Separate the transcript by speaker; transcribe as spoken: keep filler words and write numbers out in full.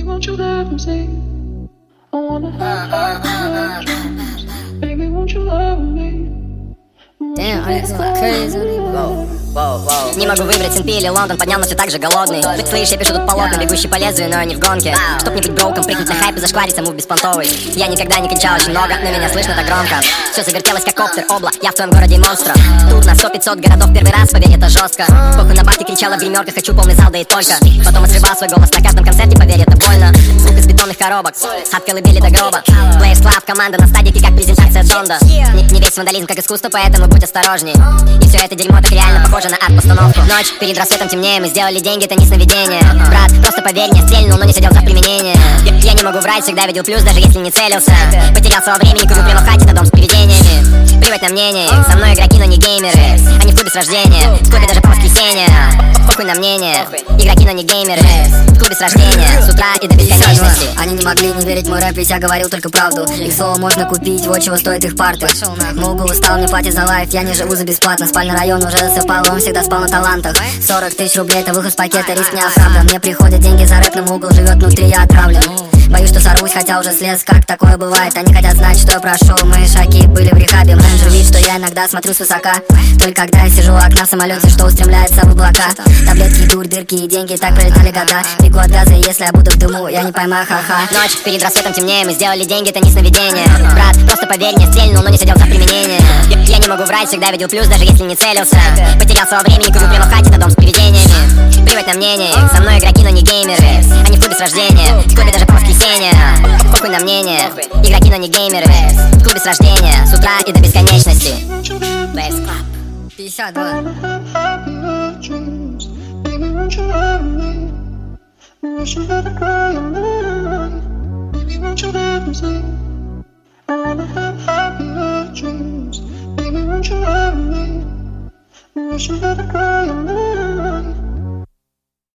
Speaker 1: Baby, won't you let me see? I wanna have happy dreams. Baby, won't you love me?
Speaker 2: Damn, it's crazy. Wow, wow, wow. Не могу выбрать Сент-Пи или Лондон, поднял, но все так же голодный. Слышь, я пишу тут полотна, бегущий по лезвию, но не в гонке. Чтоб не быть броуком, прыгнуть на хайп и зашквариться, мув беспонтовый. Я никогда не кричал очень много, но меня слышно так громко. Все завертелось как коптер, обла, я в твоем городе монстра. Тут на сто-пятьсот городов первый раз, поверь, это жестко. Похуй на бабки, кричала в гримерках, хочу полный зал, да и только. Потом отсрывал свой голос на каждом концерте, поверь, это больно. Звук из бетонных коробок, от колыбели до гроба. Players Club, команда на стадике, как презентация Донда. Не, не весь вандализм, как искусство, поэтому будь осторожней. И все это дерьмо так реально похоже на арт-постановку. Ночь, перед рассветом темнее, мы сделали деньги, это не сновидение. Брат, просто поверь, не стрельнул, но не сидел за применение. Я, я не могу врать, всегда видел плюс, даже если не целился. Потерял своего времени, курю прямо в хате на дом с привидениями. Плевать на мнение, со мной игроки, но не геймеры. Они в клубе с рождения, в клубе даже по воскресенье. Похуй на мнение, игроки, но не геймеры. В клубе с рождения, с утра и до бесконечности.
Speaker 3: Они не могли не верить в мой рэп, ведь я говорил только правду. Их слово можно купить, вот чего стоит их парты. Мугл устал, не платит за лайф, я не живу за бесплатно. Спальный район уже засыпал, он всегда спал на талантах. Сорок тысяч рублей, это выход с пакета, риск не оправдан. Мне приходят деньги за рэп, но Мугл живет внутри, я отравлен. Боюсь, что сорвусь, хотя уже слез, как такое бывает. Они хотят знать, что я прошел, мои шаги были в рехабе. Менеджер видит, что я иногда смотрю свысока. Только когда я сижу у окна в самолете, что устремляется в облака. Таблетки, дурь, дырки и деньги, так пролетали года. Бегу от газа, если я буду в дыму, я не поймаю, ха-ха.
Speaker 2: Ночь, перед рассветом темнее, мы сделали деньги, это не сновидение. Брат, просто поверь, не стрельнул, но не сидел за применение. Я, я не могу врать, всегда видел плюс, даже если не целился. Потерял своего времени, курю прямо в хате на дом с привидениями. Плевать на мнение, со мной игроки, но не геймеры. Они в клубе с рождения, в клубе даже по воскресенье. Похуй на мнение, игроки, но не геймеры. В клубе с рождения, с утра и до бесконечности. Players Club пятьдесят два.
Speaker 1: Wish you had a cry on me.